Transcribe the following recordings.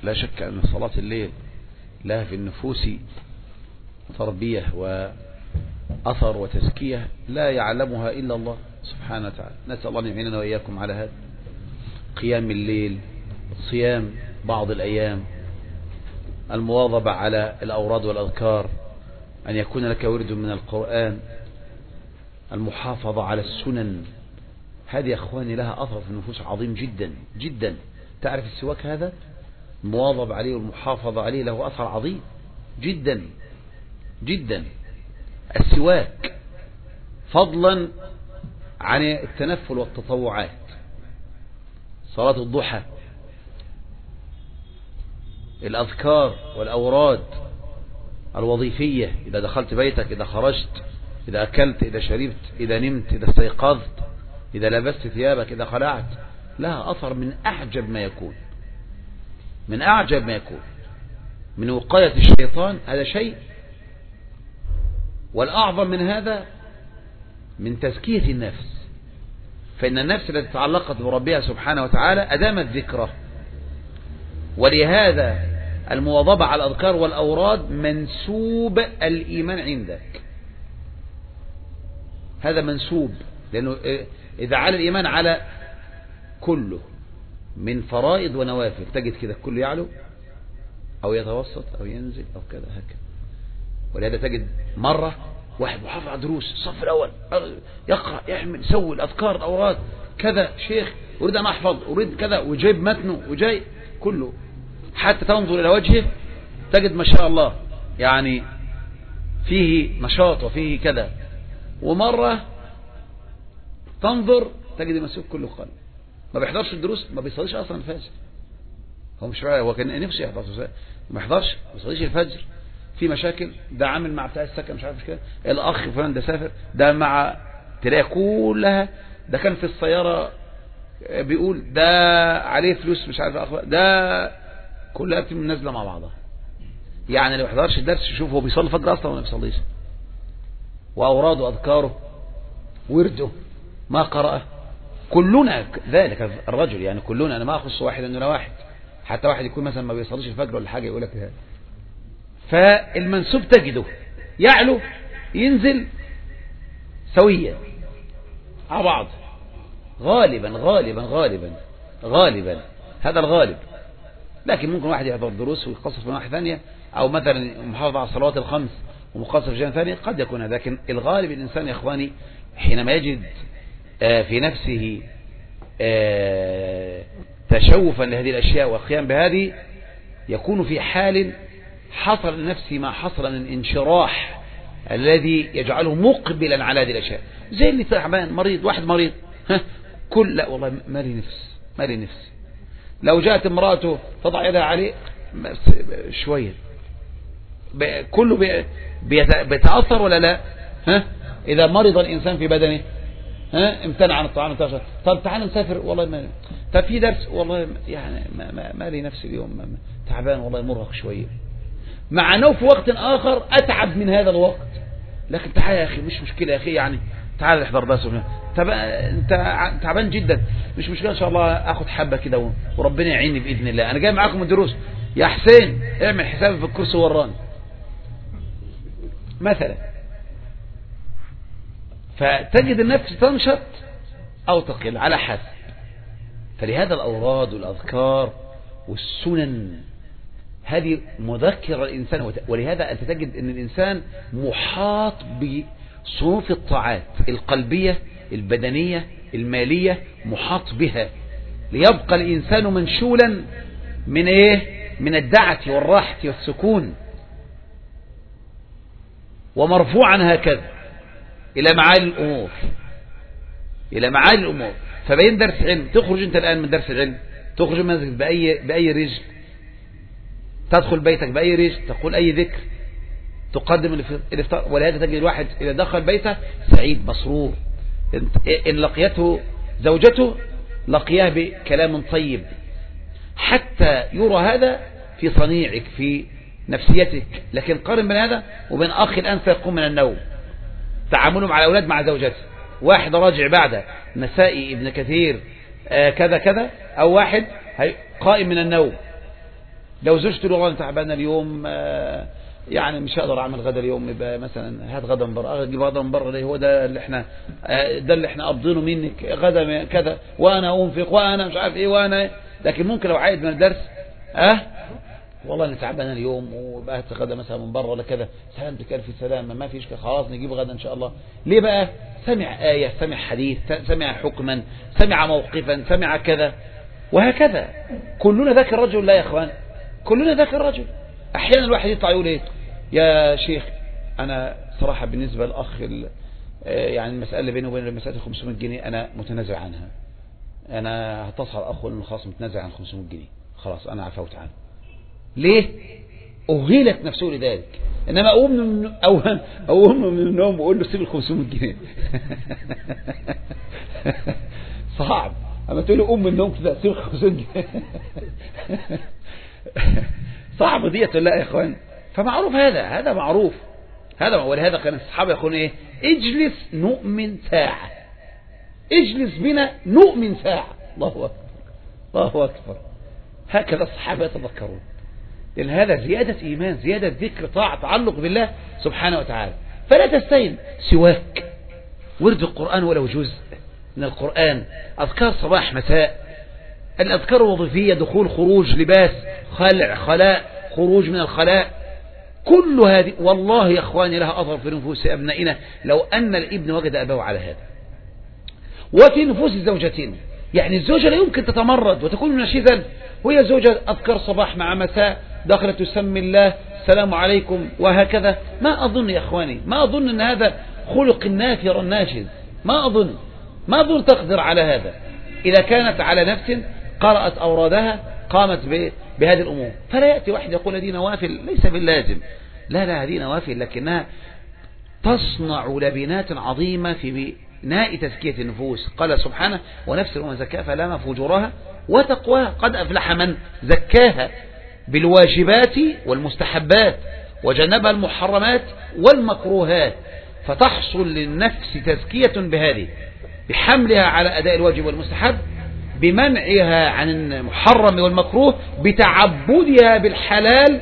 لا شك أن صلاة الليل لها في النفوس تربية وأثر وتزكية لا يعلمها إلا الله سبحانه وتعالى. نسأل الله أن يعيننا وإياكم على هذا. قيام الليل، صيام بعض الأيام، المواظبة على الأوراد والأذكار، أن يكون لك ورد من القرآن، المحافظة على السنن، هذه يا أخواني لها أثر في النفوس عظيم جدا جدا. تعرف السواك هذا المواظبة عليه والمحافظة عليه له أثر عظيم جدا جدا. السواك فضلا عن التنفل والتطوعات، صلاة الضحى، الأذكار والأوراد الوظيفية، إذا دخلت بيتك، إذا خرجت، إذا أكلت، إذا شربت، إذا نمت، إذا استيقظت، إذا لبست ثيابك، إذا خلعت، لها أثر من أعجب ما يكون، من أعجب ما يكون من وقاية الشيطان. هذا شيء، والأعظم من هذا من تزكية النفس، فإن النفس التي تعلقت بربها سبحانه وتعالى أدامت ذكره. ولهذا المواظبة على الأذكار والأوراد منسوب الإيمان عندك، هذا منسوب، لأنه إذا على الإيمان على كله من فرائض ونوافل، تجد كده كله يعلو أو يتوسط أو ينزل أو كذا هكذا. ولهذا تجد مرة واحد محافظ على دروس الصف الأول، يقرأ، يعمل، يسوي الأذكار الأوراد كذا، شيخ أريد أن أحفظ، أريد كذا، وجايب متنه وجاي كله، حتى تنظر إلى وجهه تجد ما شاء الله يعني فيه نشاط وفيه كذا. ومرة تنظر تجد المسوق كله قلب، ما بيحضرش الدروس، ما بيصليش أصلا الفجر، هو مش رأي، هو كان نفسه يحضر، ما يحضرش، ما بيصليش الفجر، في مشاكل، ده عامل مع بتاع السكن مش عارف مش كده، الأخ فلان ده سافر، ده مع، تلاقي كلها، ده كان في السيارة بيقول ده عليه فلوس مش عارف أخوة، ده كلها بتم نازلة مع بعضها. يعني لو يحضرش الدرس يشوف هو بيصلي الفجر أصلا ولا ما بيصليش، وأوراده وأذكاره ورده ما قرأه، كلنا ذلك الرجل، يعني كلنا، أنا ما أخص واحد أنه واحد، حتى واحد يكون مثلا ما بيصليش الفجر ولا حاجة يقول لك هذا. فالمنسوب تجده يعلو ينزل سويا على بعض، غالبا غالبا غالبا غالبا، هذا الغالب. لكن ممكن واحد يحضر دروس ويقصر في ناحية ثانية، أو مثلا محافظة على الصلوات الخمس ومقصر في جانب ثاني، قد يكون هذا. لكن الغالب الإنسان يا إخواني حينما يجد في نفسه تشوفا لهذه الأشياء والقيام بهذه، يكون في حال حصل لنفسه ما حصل من انشراح الذي يجعله مقبلا على هذه الأشياء. زي اللي تعبان مريض، واحد مريض، كل لا والله ما لي نفس، ما لي نفس، لو جاءت امرأته تضع يدها عليه شوية كله بيتأثر ولا لا؟ إذا مرض الإنسان في بدنه امتنع عن الطعام، طب تعال نسافر، والله ما، طب في درس، والله يعني ما لي نفس اليوم، تعبان والله، مرهق شوية، مع أنه في وقت آخر أتعب من هذا الوقت، لكن تعال يا أخي، مش مشكلة يا أخي، يعني تعال احضر درس، طب أنت تعبان جدا، مش مشكلة إن شاء الله أخذ حبة كده وربنا يعيني بإذن الله، أنا جاي معاكم الدروس، يا حسين اعمل حسابي في الكرسي وراني مثلا. فتجد النفس تنشط أو تقل على حسب. فلهذا الأوراد والأذكار والسنن هذه مذكرة الإنسان، ولهذا أنت تجد أن الإنسان محاط بصنوف الطاعات القلبية البدنية المالية، محاط بها، ليبقى الإنسان منشولا من إيه؟ من الدعة والراحة والسكون، ومرفوعا هكذا إلى معالي الأمور، إلى معالي الأمور. فبين درس علم، تخرج أنت الآن من درس العلم، تخرج من مسجد بأي رجل، تدخل بيتك بأي رجل، تقول أي ذكر، تقدم الإفطار. ولهذا تجد الواحد إذا دخل بيته سعيد مسرور، إن لقيته زوجته لقياه بكلام طيب، حتى يرى هذا في صنيعك في نفسيتك. لكن قارن بين هذا وبين أخ الآن سيقوم من النوم، تعامله مع الأولاد مع زوجته، واحد راجع بعد نسائي ابن كثير كذا كذا، أو واحد قائم من النوم، لو زوجته والله أنا تعبانة اليوم يعني مش هقدر أعمل غدا اليوم، يبقى مثلا هات غدا من بره، أجيب غدا من بره، هو ده اللي احنا قابضينه منك غدا كذا، وأنا أنفق وأنا مش عارف إيه وأنا. لكن ممكن لو عايد من الدرس والله أنا تعبانة اليوم وبقى غدا مثلا من بره ولا كذا، سلامتك ألف سلامة ما فيش، خلاص نجيب غدا إن شاء الله. ليه بقى؟ سمع آية، سمع حديث، سمع حكما، سمع موقفا، سمع كذا وهكذا. كلنا ذاك الرجل لا يا اخوان، كلنا ذاك الرجل. احيانا الواحد يطلع يقول ايه يا شيخ انا صراحة بالنسبة للاخ يعني المسألة بينه وبين مسألة 500 جنيه انا متنازع عنها، انا هتصل على الاخ انه خلاص متنازع عن 500 جنيه خلاص انا عفوت عنه. ليه؟ اهيلت نفسه لذلك. انما اقوم من النوم واقول له سيب ال 500 جنيه صعب. اما تقول له قوم من النوم كده سيب 500 جنيه صعب ديت ولا يا اخوان؟ فمعروف هذا معروف هذا. ولهذا كان الصحابه يقولون ايه؟ اجلس نؤمن ساعه، اجلس بنا نؤمن ساعه. الله اكبر الله اكبر. هكذا الصحابه يتذكرون، لأن هذا زيادة إيمان، زيادة ذكر، طاعة، تعلق بالله سبحانه وتعالى. فلا تستهين. سواك، ورد القرآن ولو جزء من القرآن، أذكار صباح مساء، الأذكار الوظيفية، دخول خروج، لباس، خلع خلاء، خروج من الخلاء، كل هذه والله يا أخواني لها أثر في نفوس أبنائنا لو أن الابن وجد أباه على هذا. وفي نفوس الزوجتين، يعني الزوجة لا يمكن تتمرد وتكون نشيزا وهي زوجة أذكار صباح مع مساء، دخلت تسمي الله السلام عليكم وهكذا. ما أظن يا أخواني، ما أظن أن هذا خلق النافر الناشز، ما أظن تقدر على هذا. إذا كانت على نفس قرأت أورادها قامت بهذه الأمور. فلا يأتي واحد يقول هذه نوافل، ليس باللازم، لا هذه نوافل لكنها تصنع لبنات عظيمة في بناء تزكية النفوس. قال سبحانه ونفس وما زكاها فلما فجورها وتقواها قد أفلح من زكاها بالواجبات والمستحبات وجنبها المحرمات والمكروهات. فتحصل للنفس تزكية بهذه، بحملها على أداء الواجب والمستحب، بمنعها عن المحرم والمكروه، بتعبدها بالحلال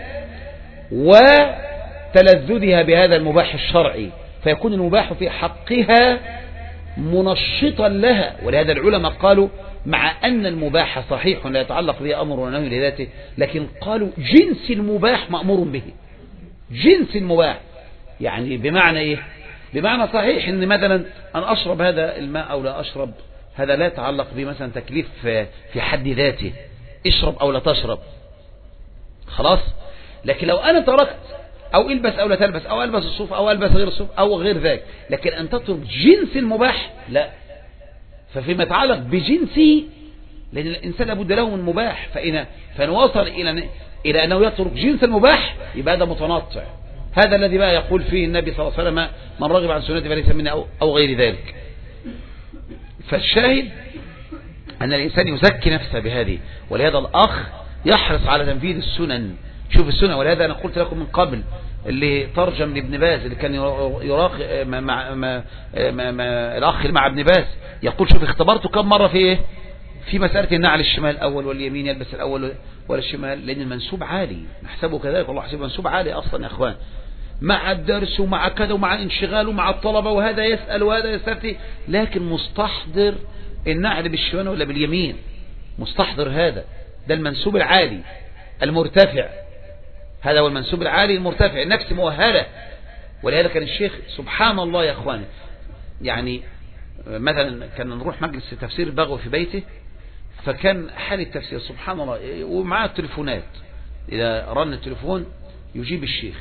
وتلذذها بهذا المباح الشرعي، فيكون المباح في حقها منشطا لها. ولهذا العلماء قالوا مع أن المباح صحيح لا يتعلق به أمر ونهي لذاته، لكن قالوا جنس المباح مأمور به، جنس المباح. يعني بمعنى إيه؟ بمعنى صحيح إن مثلا أن أشرب هذا الماء أو لا أشرب، هذا لا يتعلق به مثلا تكليف في حد ذاته، اشرب أو لا تشرب خلاص. لكن لو أنا تركت أو البس أو لا تلبس أو ألبس الصوف أو ألبس غير الصوف أو غير ذلك، لكن أن تترك جنس المباح لا. ففيما يتعلق بجنسه، لأن الإنسان لابد له من مباح، فإن وصل إلى أنه يترك جنس المباح يبقى هذا متنطع. هذا الذي بقى يقول فيه النبي صلى الله عليه وسلم من رغب عن سنتي فليس مني أو غير ذلك. فالشاهد أن الإنسان يزكي نفسه بهذه، ولهذا الأخ يحرص على تنفيذ السنن. شوف السنة. ولهذا أنا قلت لكم من قبل اللي ترجم لابن باز، اللي كان يراقب مع الأخ اللي مع ابن باز، يقول شوف اختبرته كم مرة في إيه؟ في مسألة النعل الشمال الأول واليمين، يلبس الأول ولا الشمال، لأن المنسوب عالي، نحسبه كذلك والله حسب منسوب عالي أصلا يا أخوان، مع الدرس ومع كذا ومع الانشغال ومع الطلبة، وهذا يسأل وهذا يستفتي، لكن مستحضر النعل بالشمال ولا باليمين، مستحضر هذا. ده المنسوب العالي المرتفع، هذا هو المنسوب العالي المرتفع، النفس مؤهلة. ولهذا كان الشيخ سبحان الله يا أخواني، يعني مثلا كان نروح مجلس تفسير البغوي في بيته، فكان حال التفسير سبحان الله ومعاه التليفونات، إذا رن التليفون يجيب الشيخ،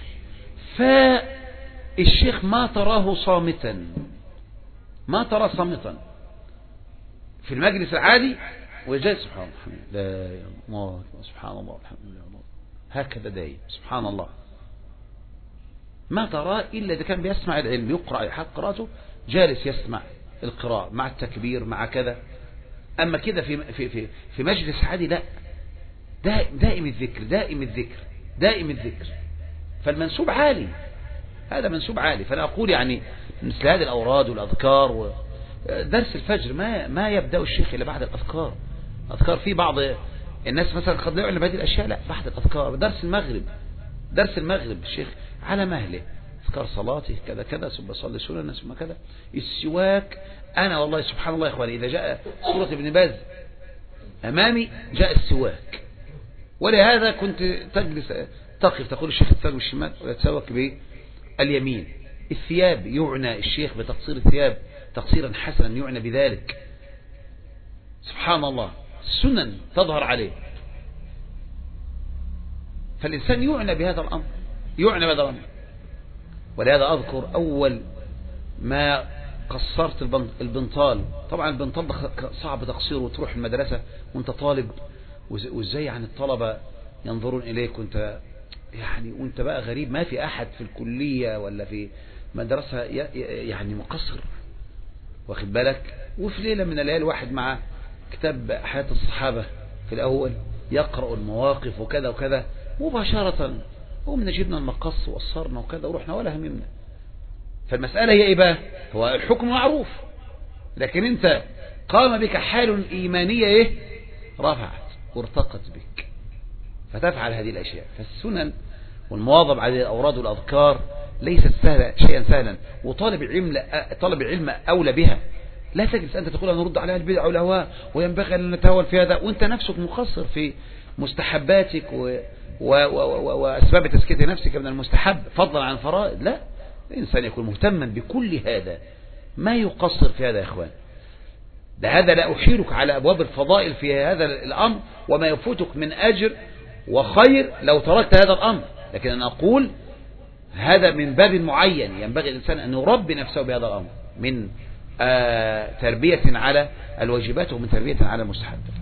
فالشيخ ما تراه صامتا، ما ترى صامتا في المجلس العادي، وجاء سبحان الله لا الله سبحان الله الحمد لله هكذا دايم سبحان الله، ما ترى إلا إذا كان بيسمع العلم يقرأ حق قراءته، جالس يسمع القراءة مع التكبير مع كذا. أما كده في مجلس عادي لا، دائم الذكر دائم الذكر دائم الذكر. فالمنسوب عالي، هذا منسوب عالي. فأنا أقول يعني مثل هذه الأوراد والأذكار درس الفجر ما يبدأ الشيخ إلا بعد الأذكار. أذكار في بعض الناس مثلا قد لا يعلم هذه الأشياء، لا بعد الأذكار، درس المغرب الشيخ على مهله، أذكار صلاته كذا كذا، ثم صلي سنة ثم كذا. السواك أنا والله سبحان الله يا إخواني، إذا جاء سورة ابن باز أمامي جاء السواك، ولهذا كنت تجلس تقف تقول الشيخ الثوب بالشمال ويتسوك باليمين. الثياب يعنى الشيخ بتقصير الثياب تقصيرا حسنا، يعنى بذلك سبحان الله، السنن تظهر عليه، فالإنسان يعنى بهذا الأمر. ولهذا أذكر أول ما قصرت البنطال، طبعا البنطال صعب تقصيره وتروح المدرسة وانت طالب، وازاي يعني الطلبة ينظرون إليك وانت يعني وانت بقى غريب، ما في أحد في الكلية ولا في مدرسة يعني مقصر، واخد بالك. وفي ليلة من الليالي واحد مع كتاب حياة الصحابة في الأول يقرأ المواقف وكذا وكذا، مباشرة ومن جبنا المقص وقصرنا وكذا ورحنا ولا هممنا. فالمسألة هي إيه بقى؟ هو الحكم معروف، لكن أنت قام بك حال إيمانية إيه؟ رفعت وارتقت بك فتفعل هذه الأشياء. فالسنن والمواظب على الأوراد والأذكار ليست سهلة، شيئا سهلا، وطالب العلم أولى بها. لا تجلس أنت تقول أنا نرد على البدع والأهواء وينبغي أن نتهاول في هذا وأنت نفسك مقصر في مستحباتك وأسباب تزكية نفسك من المستحب فضلا عن الفرائض. لا، الإنسان يكون مهتما بكل هذا، ما يقصر في هذا يا إخوان. هذا لا أحيلك على أبواب الفضائل في هذا الأمر وما يفوتك من أجر وخير لو تركت هذا الأمر، لكن أنا أقول هذا من باب معين ينبغي الإنسان أن يربي نفسه بهذا الأمر، من تربية على الواجبات ومن تربية على المستحب.